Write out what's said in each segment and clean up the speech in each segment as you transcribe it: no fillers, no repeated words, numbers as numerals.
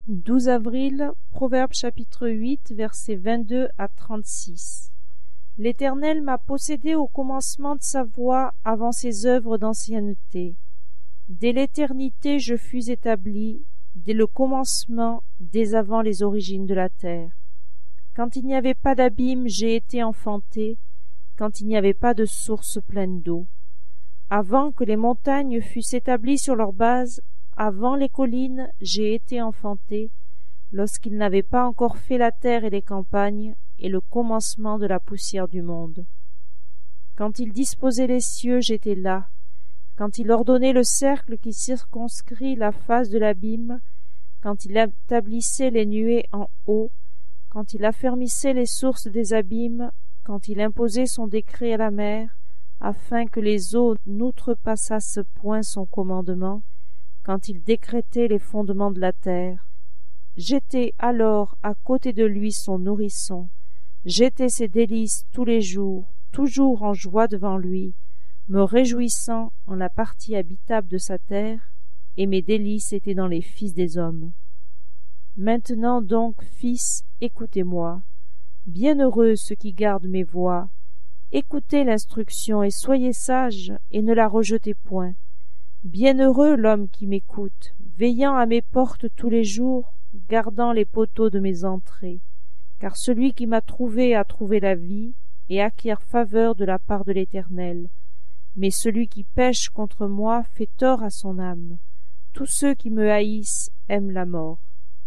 12 avril, Proverbe chapitre 8, versets 22 à 36. L'Éternel m'a possédé au commencement de sa voie avant ses œuvres d'ancienneté. Dès l'éternité je fus établi, dès le commencement, dès avant les origines de la terre. Quand il n'y avait pas d'abîme, j'ai été enfanté, quand il n'y avait pas de source pleine d'eau. Avant que les montagnes fussent établies sur leur base, avant les collines, j'ai été enfanté, lorsqu'il n'avait pas encore fait la terre et les campagnes, et le commencement de la poussière du monde. Quand il disposait les cieux, j'étais là. Quand il ordonnait le cercle qui circonscrit la face de l'abîme, quand il établissait les nuées en haut, quand il affermissait les sources des abîmes, quand il imposait son décret à la mer, afin que les eaux n'outrepassassent point son commandement, quand il décrétait les fondements de la terre. J'étais alors à côté de lui son nourrisson, j'étais ses délices tous les jours, toujours en joie devant lui, me réjouissant en la partie habitable de sa terre, et mes délices étaient dans les fils des hommes. Maintenant donc, fils, écoutez-moi. Bienheureux ceux qui gardent mes voies. Écoutez l'instruction et soyez sages, et ne la rejetez point. Bienheureux l'homme qui m'écoute, veillant à mes portes tous les jours, gardant les poteaux de mes entrées. Car celui qui m'a trouvé a trouvé la vie, et acquiert faveur de la part de l'Éternel. Mais celui qui pêche contre moi fait tort à son âme. Tous ceux qui me haïssent aiment la mort.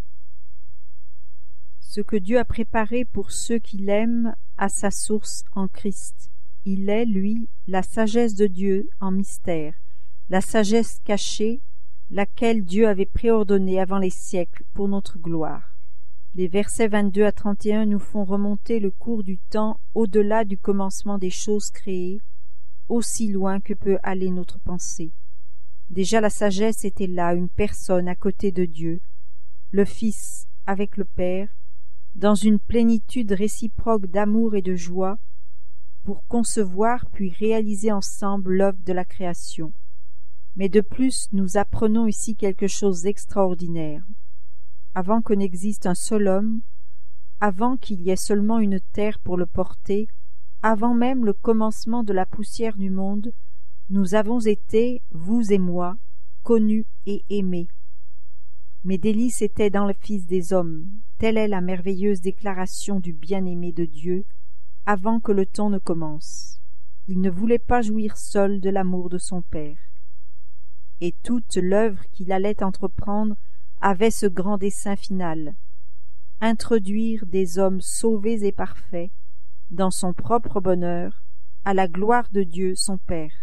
Ce que Dieu a préparé pour ceux qui l'aiment a sa source en Christ. Il est, lui, la sagesse de Dieu en mystère, la sagesse cachée, laquelle Dieu avait préordonnée avant les siècles pour notre gloire. Les versets 22 à 31 nous font remonter le cours du temps au-delà du commencement des choses créées, aussi loin que peut aller notre pensée. Déjà la sagesse était là, une personne à côté de Dieu, le Fils avec le Père, dans une plénitude réciproque d'amour et de joie, pour concevoir puis réaliser ensemble l'œuvre de la création. Mais de plus, nous apprenons ici quelque chose d'extraordinaire. Avant que n'existe un seul homme, avant qu'il y ait seulement une terre pour le porter, avant même le commencement de la poussière du monde, nous avons été, vous et moi, connus et aimés. Mes délices étaient dans le Fils des hommes, telle est la merveilleuse déclaration du bien-aimé de Dieu, avant que le temps ne commence. Il ne voulait pas jouir seul de l'amour de son Père. Et toute l'œuvre qu'il allait entreprendre avait ce grand dessein final, introduire des hommes sauvés et parfaits dans son propre bonheur, à la gloire de Dieu son Père.